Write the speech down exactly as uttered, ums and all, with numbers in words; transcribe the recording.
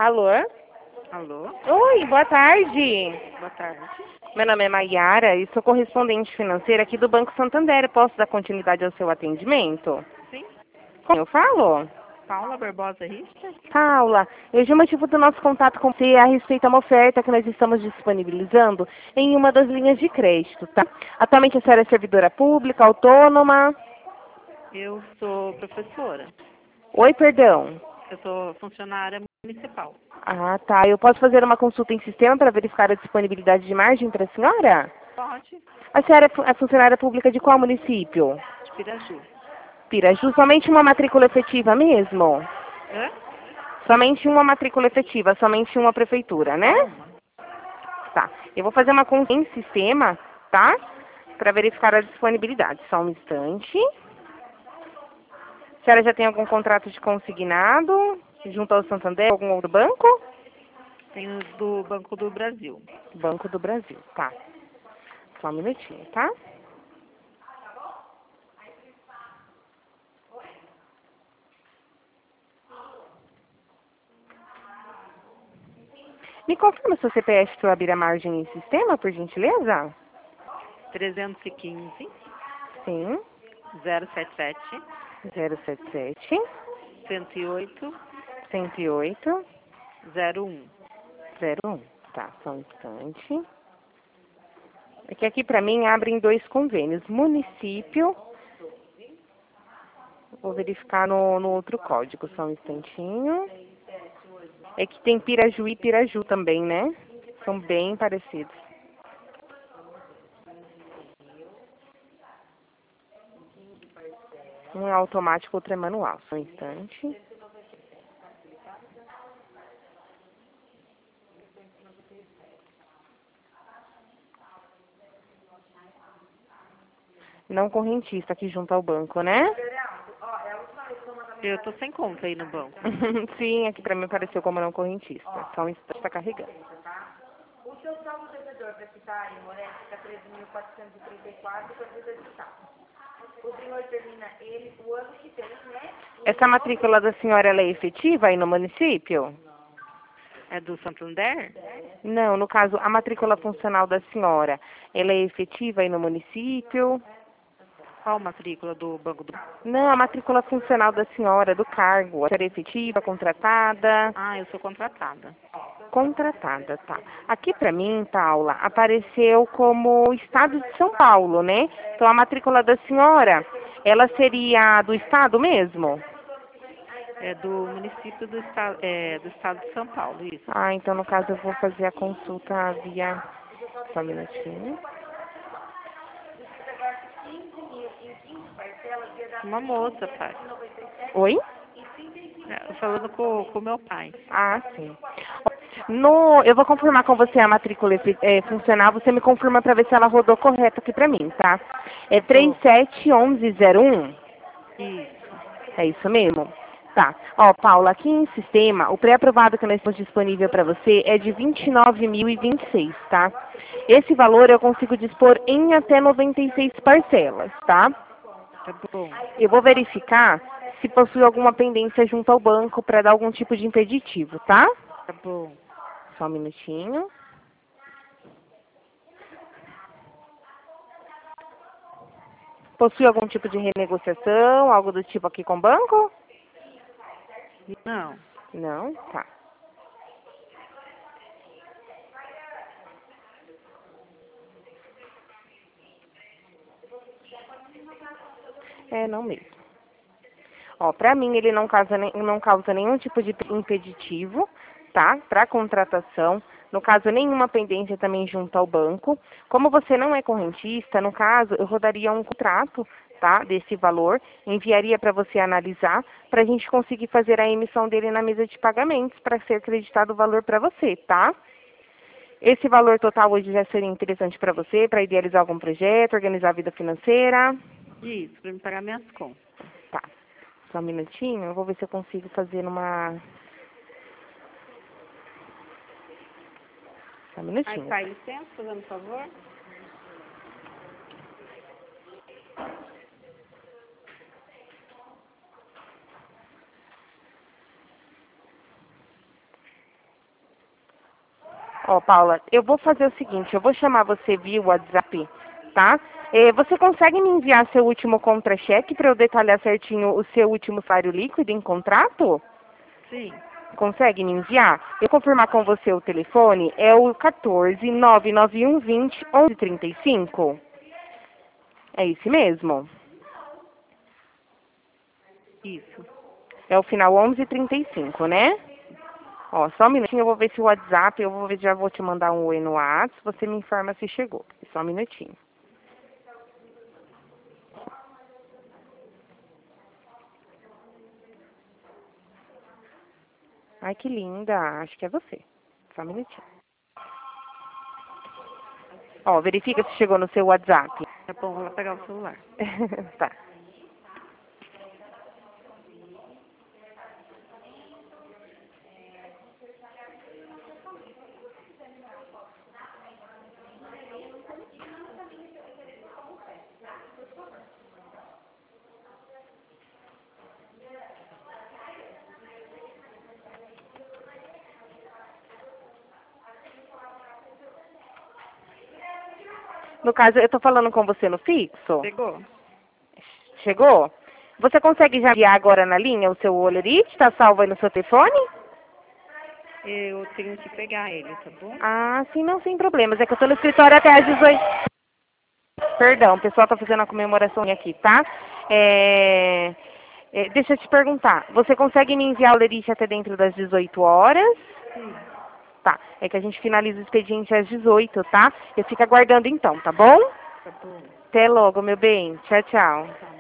Alô? Alô? Oi, boa tarde. Boa tarde. Meu nome é Maiara e sou correspondente financeira aqui do Banco Santander. Posso dar continuidade ao seu atendimento? Sim. Como eu falo? Paula Barbosa Richter? Paula, hoje o motivo do nosso contato com você é a respeito a uma oferta que nós estamos disponibilizando em uma das linhas de crédito, tá? Atualmente a senhora é servidora pública, autônoma? Eu sou professora. Oi, perdão. Eu sou funcionária municipal. Ah, tá. Eu posso fazer uma consulta em sistema para verificar a disponibilidade de margem para a senhora? Pode. A senhora é fu- é funcionária pública de qual município? De Piraju. Piraju, somente uma matrícula efetiva mesmo? Hã? Somente uma matrícula efetiva, somente uma prefeitura, né? Só uma. Tá. Eu vou fazer uma consulta em sistema, tá? Para verificar a disponibilidade. Só um instante. A senhora já tem algum contrato de consignado junto ao Santander, algum outro banco? Tenho do Banco do Brasil. Banco do Brasil, tá. Só um minutinho, tá? Me confirma seu C P F para eu abrir a margem em sistema, por gentileza? trezentos e quinze, Sim. zero sete sete, zero sete sete, cento e oito, cento e oito, zero um. zero um. Tá, só um instante. É que aqui para mim abrem dois convênios. Município. Vou verificar no, no outro código, só um instantinho. É que tem Piraju e Piraju também, né? São bem parecidos. Um é automático, outro é manual. Só um instante. Não correntista aqui junto ao banco, né? Eu tô sem conta aí no banco. Sim, aqui pra mim apareceu como não correntista. Só um instante, tá carregando. O seu saldo devedor para quitar em Moré fica treze mil quatrocentos e trinta e quatro para desquitar. O senhor termina ele o ano que vem, né? Essa matrícula da senhora, ela é efetiva aí no município? É do Santander? Não, no caso, a matrícula funcional da senhora, ela é efetiva aí no município? Qual matrícula do Banco do... Não, a matrícula funcional da senhora, do cargo, a senhora é efetiva, contratada? Ah, eu sou contratada. Contratada, tá. Aqui pra mim, Paula, apareceu como Estado de São Paulo, né? Então a matrícula da senhora, ela seria do Estado mesmo? É do município do estado, é, do estado de São Paulo, isso. Ah, então no caso eu vou fazer a consulta via... Só um minutinho. Uma moça, pai. Oi? É, falando com o meu pai. Ah, sim. No, eu vou confirmar com você a matrícula efe- é, funcional, você me confirma para ver se ela rodou correto aqui para mim, tá? É três Tô. sete um um zero um? Isso. É isso mesmo? Tá. Ó, Paula, aqui em sistema, o pré-aprovado que nós temos disponível para você é de vinte e nove mil e vinte e seis, tá? Esse valor eu consigo dispor em até noventa e seis parcelas, tá? Tá bom. Eu vou verificar se possui alguma pendência junto ao banco para dar algum tipo de impeditivo, tá? Tá bom. Só um minutinho. Possui algum tipo de renegociação, algo do tipo aqui com o banco? Não. Não? Tá. É, não mesmo. Ó, pra mim ele não causa, nem- não causa nenhum tipo de impeditivo, tá? Pra contratação. No caso, nenhuma pendência também junto ao banco. Como você não é correntista, no caso, eu rodaria um contrato, tá? Desse valor, enviaria para você analisar, para a gente conseguir fazer a emissão dele na mesa de pagamentos, para ser acreditado o valor para você, tá? Esse valor total hoje já seria interessante para você, para idealizar algum projeto, organizar a vida financeira? Isso, para me pagar minhas contas. Tá. Só um minutinho, eu vou ver se eu consigo fazer numa... Só um Aí, minutinho. pai, licença, fazendo favor. Ó, Paula, eu vou fazer o seguinte, eu vou chamar você via WhatsApp, tá? Eh, você consegue me enviar seu último contra-cheque para eu detalhar certinho o seu último salário líquido em contrato? Sim. Consegue me enviar? Eu confirmar com você o telefone, é o quatorze, nove nove um, vinte, onze, trinta e cinco. É esse mesmo? Isso. É o final onze trinta e cinco, né? Ó, só um minutinho, eu vou ver se o WhatsApp, eu vou ver, já vou te mandar um oi no WhatsApp, você me informa se chegou. Só um minutinho. Ai, que linda, acho que é você. Só um minutinho. Ó, verifica se chegou no seu WhatsApp. Tá bom, vou lá pegar o celular. Tá. No caso, eu tô falando com você no fixo? Chegou? Chegou? Você consegue já enviar agora na linha o seu Olerite? Tá salvo aí no seu telefone? Eu tenho que pegar ele, tá bom? Ah, sim, não, sem problemas. É que eu tô no escritório até às dezoito. Perdão, o pessoal tá fazendo a comemoração aqui, tá? É... é, deixa eu te perguntar. Você consegue me enviar o Olerite até dentro das dezoito horas? Sim. Tá. É que a gente finaliza o expediente às dezoito, tá? Eu fico aguardando então, tá bom? Tá bom. Até logo, meu bem. Tchau, tchau. Tá.